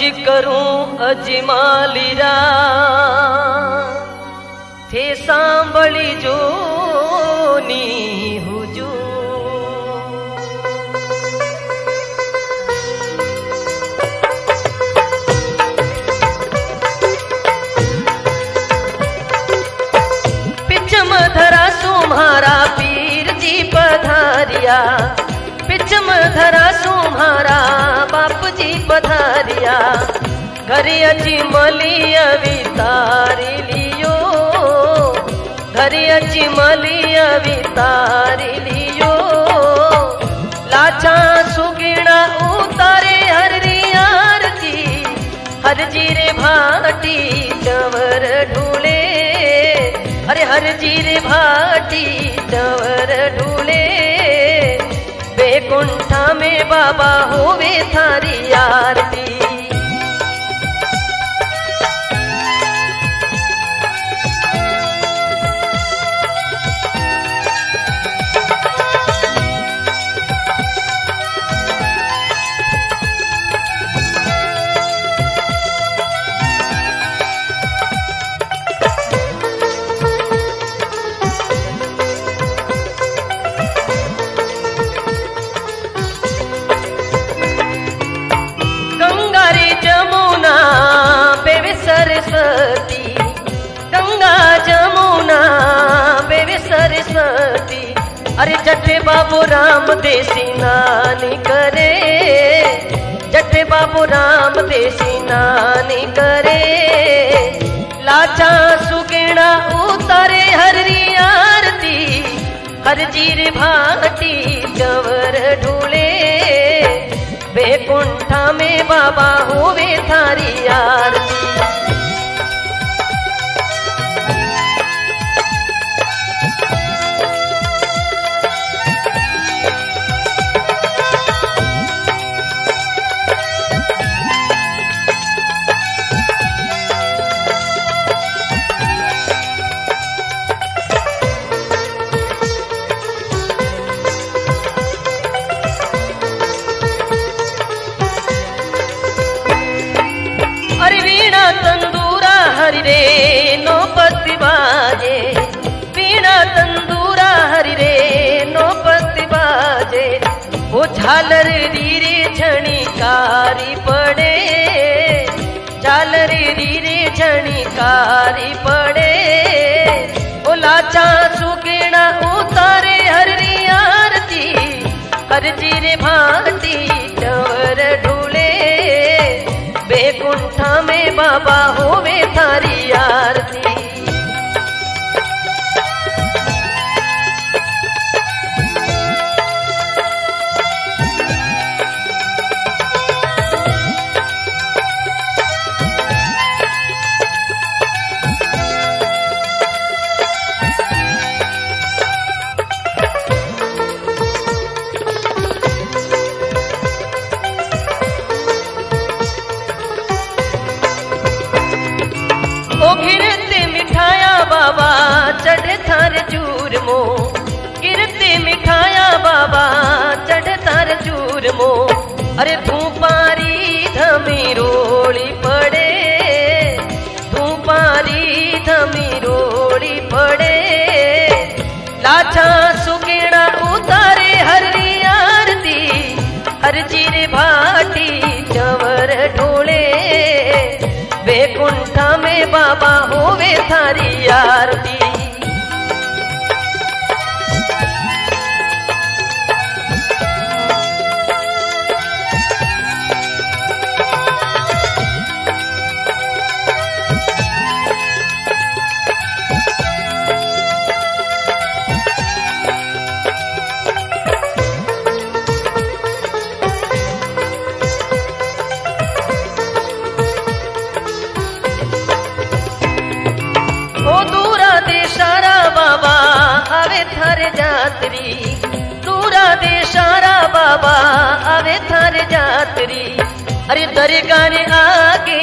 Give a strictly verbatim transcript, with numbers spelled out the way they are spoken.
अर्जी करूं अजमालीरा थे सांभળી जो नी हुजूर। पिचम धरा सुम्हारा पीर जी पधारिया, पिचम धरा सुम्हारा बाप जी पधारिया। घरे अची मलिया वितारी लियो, घरे अची मलिया वितारी लियो। लाचा सुगिणा उतारे हरी आरती, हर जीरे भाटी चवर ढूले, अरे हर जीरे भाटी चवर ढूले। बैकुंठा में बाबा होवे थारी आरती। सरस्वती गंगा जमुना बेवे सरस्वती। अरे जठे बाबू राम देसी नानी करे, जठे बाबू राम देसी नानी करे। लाचा सुगिणा उतारे हरी आरती, हर जीर भाटी चवर ढूले। बैकुंठा में बाबा होवे थारी आरती। हरि रे नौपति बाजे, वीणा तंदूरा हरि रे नौपति बाजे। वो झालर रीरे झणिकारी पड़े, झालर रीरे झणिकारी पड़े। वो लाचा सुगिणा उतारे हरी आरती, हर जीरे भाटी चवर ढूले। बैकुंठा में बाबा होवे थारी आरती। ओ गिरते मिठाया बाबा चढ़े थार चूरमो, गिरते मिठाया बाबा चढ़े थार चूरमो। अरे धूपारी धमी रोड़ी पड़े, धूपारी धमी रोड़ी पड़े। लाचा सुगिणा उतारे हरी आरती, हर जीरे भाटी चवर ढोले। बैकुंठा में बाबा होवे थारी आरती। थारे जातरी दूरा देशारा बाबा आवे थारे जातरी। अरे दरगाह आगे